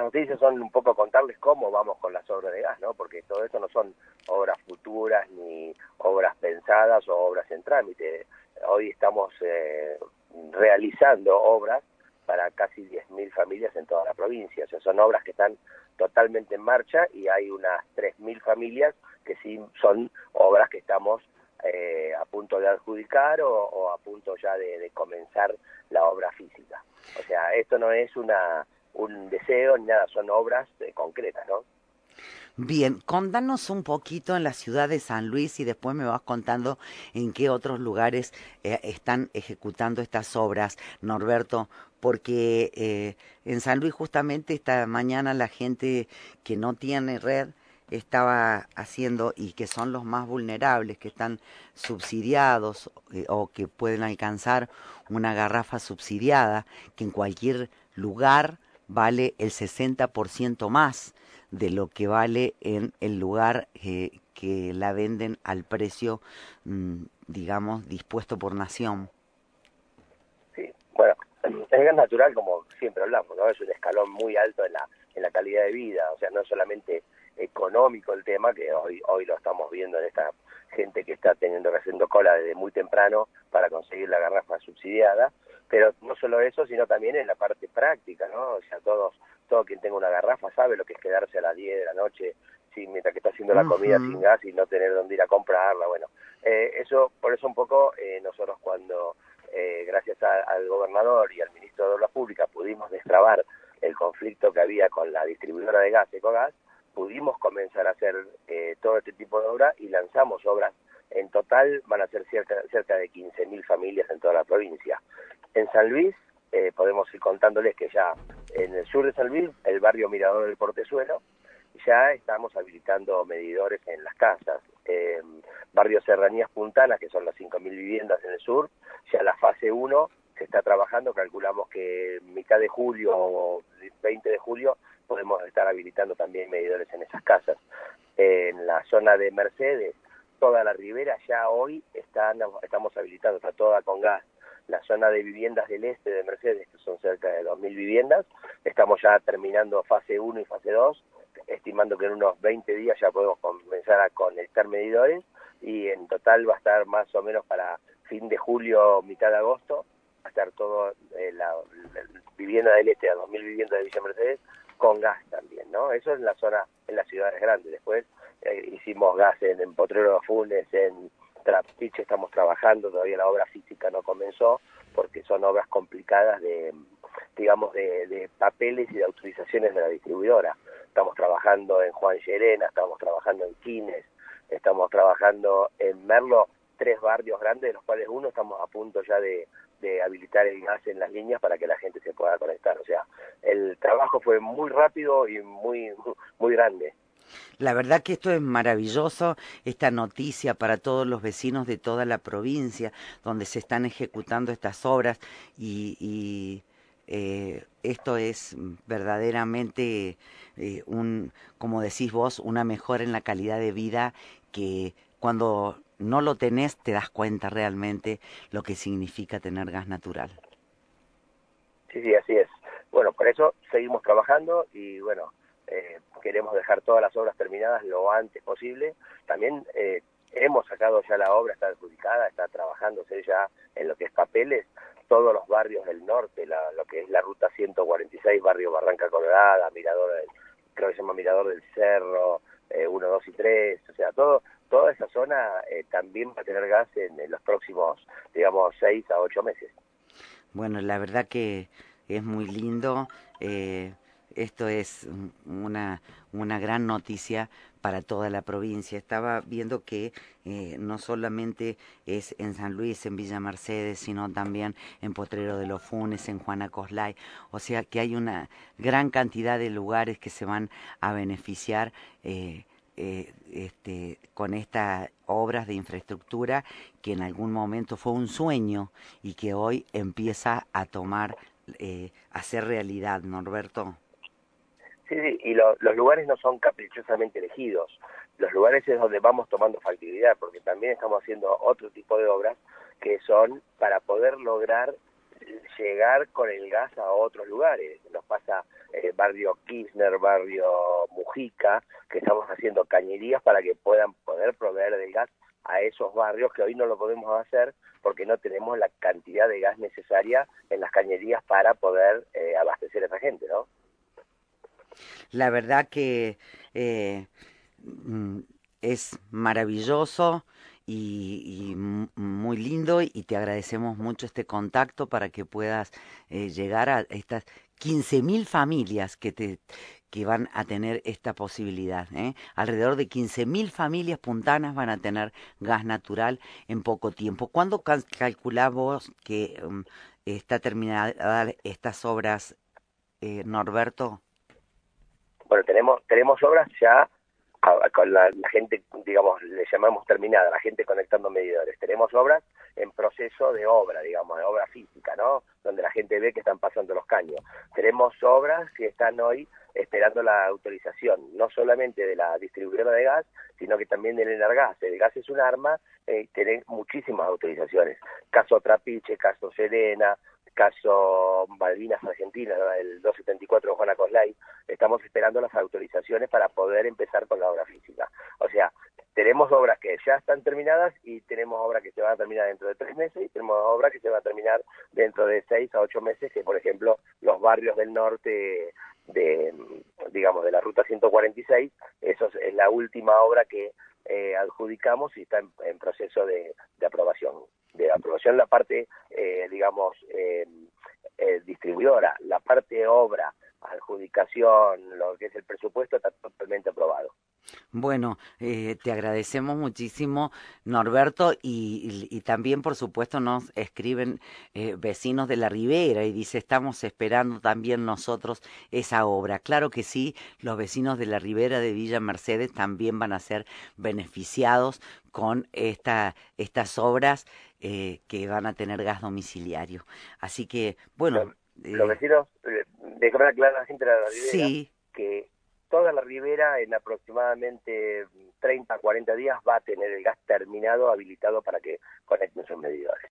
las noticias son un poco contarles cómo vamos con las obras de gas, ¿no? Porque todo esto no son obras futuras ni obras pensadas o obras en trámite. Hoy estamos realizando obras para casi 10.000 familias en toda la provincia. O sea, son obras que están totalmente en marcha y hay unas 3.000 familias que sí son obras que estamos a punto de adjudicar o a punto ya de comenzar la obra física. O sea, esto no es un deseo ni nada, son obras concretas, ¿no? Bien, contanos un poquito en la ciudad de San Luis y después me vas contando en qué otros lugares están ejecutando estas obras, Norberto, porque en San Luis justamente esta mañana la gente que no tiene red estaba haciendo, y que son los más vulnerables, que están subsidiados o que pueden alcanzar una garrafa subsidiada, que en cualquier lugar vale el 60% más de lo que vale en el lugar que la venden al precio, digamos, dispuesto por nación. Sí, bueno, el gas natural, como siempre hablamos, ¿no? Es un escalón muy alto en la calidad de vida, o sea, no es solamente económico el tema, que hoy lo estamos viendo en esta gente que está haciendo cola desde muy temprano para conseguir la garrafa subsidiada, pero no solo eso, sino también en la parte práctica, ¿no? O sea, todo quien tenga una garrafa sabe lo que es quedarse a las 10 de la noche mientras que está haciendo la comida sin gas y no tener dónde ir a comprarla. Bueno, por eso un poco nosotros cuando gracias al gobernador y al ministro de Obras Públicas pudimos destrabar el conflicto que había con la distribuidora de gas, Ecogas, pudimos comenzar a hacer todo este tipo de obras y lanzamos obras. En total van a ser cerca de 15.000 familias en toda la provincia. En San Luis, podemos ir contándoles que ya en el sur de San Luis, el barrio Mirador del Portezuelo, ya estamos habilitando medidores en las casas. Barrio Serranías Puntanas, que son las 5.000 viviendas en el sur, ya la fase 1 se está trabajando, calculamos que mitad de julio o 20 de julio podemos estar habilitando también medidores en esas casas. En la zona de Mercedes, toda la ribera ya hoy estamos habilitando, está toda con gas. La zona de viviendas del este de Mercedes, que son cerca de 2.000 viviendas, estamos ya terminando fase 1 y fase 2, estimando que en unos 20 días ya podemos comenzar a conectar medidores y en total va a estar más o menos para fin de julio, mitad de agosto, va a estar todo la vivienda del este, a 2.000 viviendas de Villa Mercedes, con gas también, ¿no? Eso es en la zona, en las ciudades grandes. Después hicimos gas en Potrero de Funes, en Trapiche estamos trabajando, todavía la obra física no comenzó, porque son obras complicadas de papeles y de autorizaciones de la distribuidora. Estamos trabajando en Juan Llerena, estamos trabajando en Quines, estamos trabajando en Merlo, 3 barrios grandes, de los cuales uno estamos a punto ya de habilitar el gas en las líneas para que la gente se pueda conectar. O sea, el trabajo fue muy rápido y muy grande. La verdad que esto es maravilloso, esta noticia para todos los vecinos de toda la provincia donde se están ejecutando estas obras y esto es verdaderamente como decís vos, una mejora en la calidad de vida que cuando no lo tenés te das cuenta realmente lo que significa tener gas natural. Sí, así es. Bueno, por eso seguimos trabajando y bueno, queremos dejar todas las obras terminadas lo antes posible. También hemos sacado ya la obra, está adjudicada, está trabajándose ya en lo que es papeles, todos los barrios del norte, lo que es la ruta 146, barrio Barranca Colorada, creo que se llama Mirador del Cerro, 1, 2 y 3, o sea, toda esa zona también va a tener gas en los próximos, digamos, 6 a 8 meses. Bueno, la verdad que es muy lindo. Esto es una gran noticia para toda la provincia. Estaba viendo que no solamente es en San Luis, en Villa Mercedes, sino también en Potrero de los Funes, en Juana Coslay. O sea que hay una gran cantidad de lugares que se van a beneficiar con estas obras de infraestructura que en algún momento fue un sueño y que hoy empieza a a ser realidad, Norberto. Sí, y los lugares no son caprichosamente elegidos. Los lugares es donde vamos tomando factibilidad, porque también estamos haciendo otro tipo de obras que son para poder lograr llegar con el gas a otros lugares. Nos pasa barrio Kirchner, barrio Mujica, que estamos haciendo cañerías para que puedan poder proveer del gas a esos barrios que hoy no lo podemos hacer porque no tenemos la cantidad de gas necesaria en las cañerías para poder abastecer a esa gente, ¿no? La verdad que mm, es maravilloso y muy lindo, y te agradecemos mucho este contacto para que puedas llegar a estas 15.000 familias que van a tener esta posibilidad, ¿eh? Alrededor de 15.000 familias puntanas van a tener gas natural en poco tiempo. ¿Cuándo calculás vos que está terminada estas obras, Norberto? Bueno, tenemos obras ya con la gente, digamos, le llamamos terminada, la gente conectando medidores. Tenemos obras en proceso de obra, digamos, de obra física, ¿no? Donde la gente ve que están pasando los caños. Tenemos obras que están hoy esperando la autorización, no solamente de la distribuidora de gas, sino que también del Energas. El gas es un arma, tiene muchísimas autorizaciones. Caso Trapiche, caso Serena, caso Malvinas Argentina, el 274 de Juana Coslay, estamos esperando las autorizaciones para poder empezar con la obra física. O sea, tenemos obras que ya están terminadas y tenemos obras que se van a terminar dentro de 3 meses y tenemos obras que se van a terminar dentro de 6 a 8 meses, que por ejemplo los barrios del norte digamos, de la ruta 146, eso es la última obra que adjudicamos y está en proceso de aprobación. De aprobación la parte, digamos, distribuidora, la parte obra, adjudicación, lo que es el presupuesto, está totalmente aprobado. Bueno, te agradecemos muchísimo, Norberto, y también, por supuesto, nos escriben vecinos de la Ribera y dice, estamos esperando también nosotros esa obra. Claro que sí, los vecinos de la Ribera de Villa Mercedes también van a ser beneficiados con estas obras que van a tener gas domiciliario. Así que, bueno, Los vecinos, déjame aclarar a la gente de la Ribera sí. que toda la ribera en aproximadamente 30 a 40 días va a tener el gas terminado, habilitado para que conecten sus medidores.